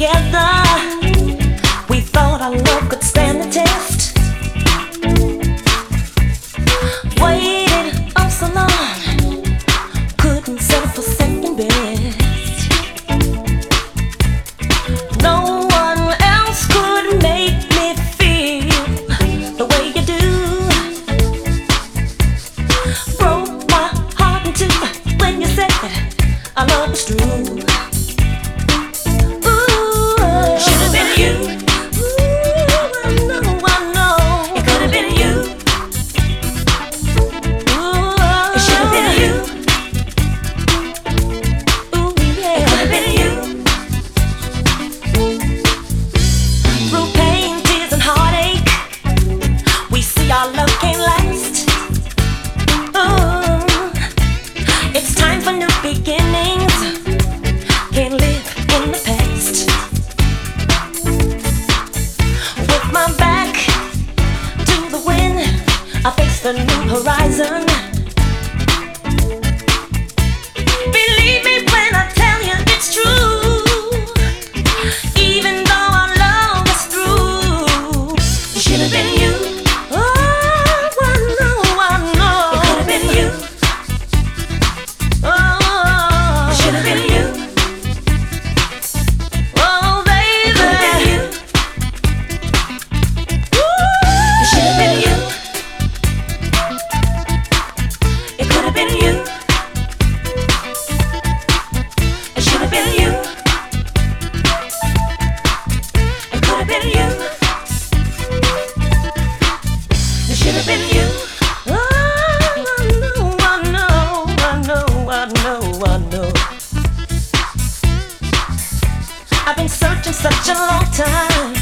together. We thought our love could stand the test. Waited oh so long, couldn't settle for second best. No one else could make me feel the way you do. Broke my heart in two when you said our love was true. The new horizon. Believe me when I tell you it's true. Even though our love is through, it should have been you. Oh, I know. It could have been you. Oh, it should have been you. Oh, baby, it could have been you. Ooh, it should have been you. I've been searching such a long time.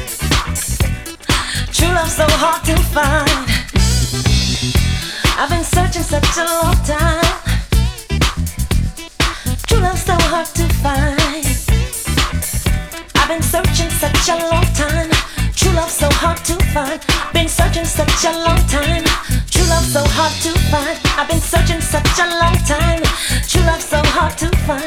True love so hard to find. I've been searching such a long time. True love so hard to find. I've been searching such a long time. True love so hard to find. Been searching such a long time. True love so hard to find. I've been searching such a long time. True love so hard to find.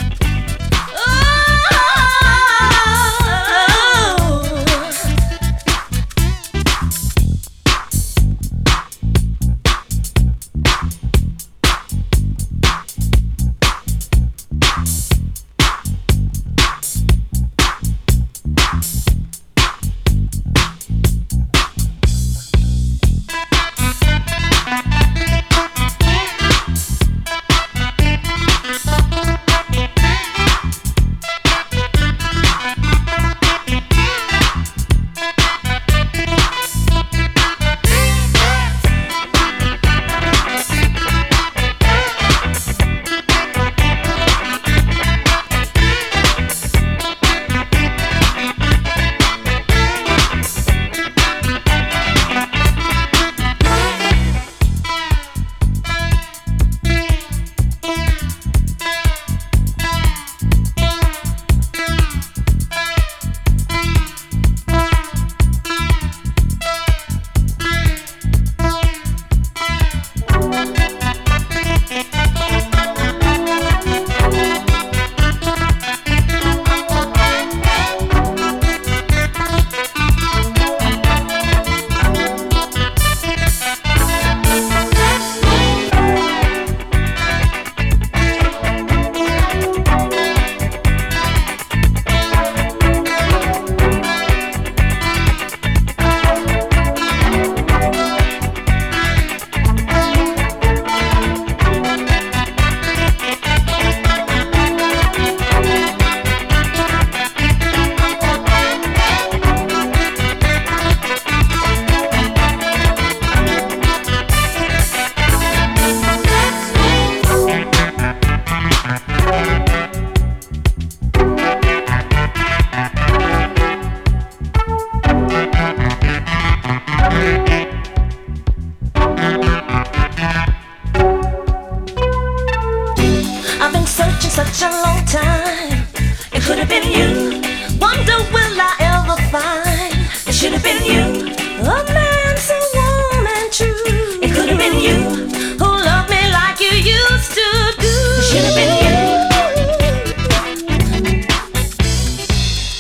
Such a long time. It could have been you. Wonder will I ever find? It should have been you. A man so warm and true. It could have been you. Who loved me like you used to do. It should have been you.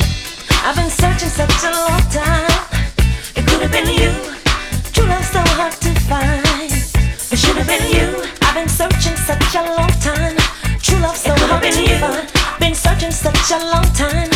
I've been searching such a long time. It could have been you. True love so hard to find. It should have been you. I've been searching such a long time. True love so hard to find. Been searching such a long time.